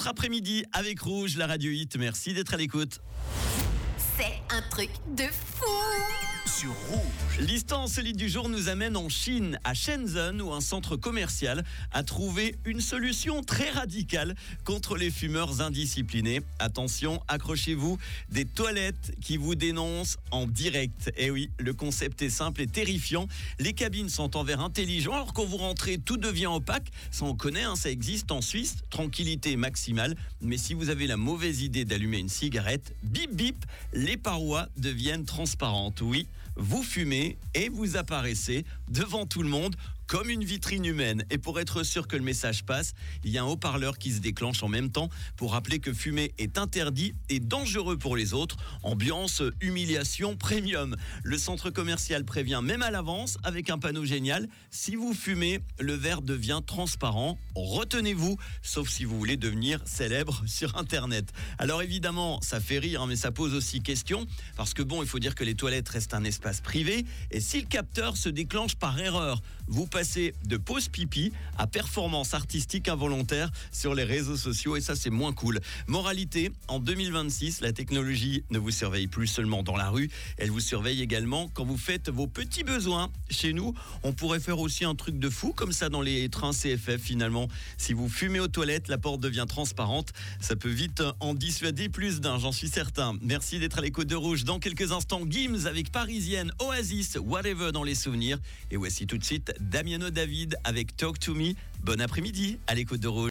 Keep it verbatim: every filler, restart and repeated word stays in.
votre après-midi avec Rouge, la radio hit. Merci d'être à l'écoute. C'est un truc de fou Sur Rouge. L'histoire insolite du jour nous amène en Chine, à Shenzhen, où un centre commercial a trouvé une solution très radicale contre les fumeurs indisciplinés. Attention, accrochez-vous, des toilettes qui vous dénoncent en direct. Eh oui, le concept est simple et terrifiant. Les cabines sont en verre intelligent, alors quand vous rentrez, tout devient opaque. Ça on connaît, hein, ça existe en Suisse, tranquillité maximale. Mais si vous avez la mauvaise idée d'allumer une cigarette, bip bip, les parois deviennent transparentes. Oui, vous fumez et vous apparaissez devant tout le monde comme une vitrine humaine. Et pour être sûr que le message passe, il y a un haut-parleur qui se déclenche en même temps pour rappeler que fumer est interdit et dangereux pour les autres. Ambiance humiliation premium. Le centre commercial prévient même à l'avance avec un panneau génial. Si vous fumez, le verre devient transparent. Retenez-vous, sauf si vous voulez devenir célèbre sur Internet. Alors évidemment, ça fait rire, hein, mais ça pose aussi question. Parce que bon, il faut dire que les toilettes restent un espace privé. Et si le capteur se déclenche par erreur, vous passer de pause pipi à performance artistique involontaire sur les réseaux sociaux, et ça c'est moins cool. Moralité, en deux mille vingt-six, la technologie ne vous surveille plus seulement dans la rue, elle vous surveille également quand vous faites vos petits besoins. Chez nous, on pourrait faire aussi un truc de fou comme ça dans les trains C F F finalement. Si vous fumez aux toilettes, la porte devient transparente. Ça peut vite en dissuader plus d'un, j'en suis certain. Merci d'être à l'écoute de Rouge. Dans quelques instants, Gims avec Parisienne, Oasis, Whatever dans les souvenirs. Et voici tout de suite Damiano David avec Talk to Me. Bon après-midi à l'écoute de Rouge.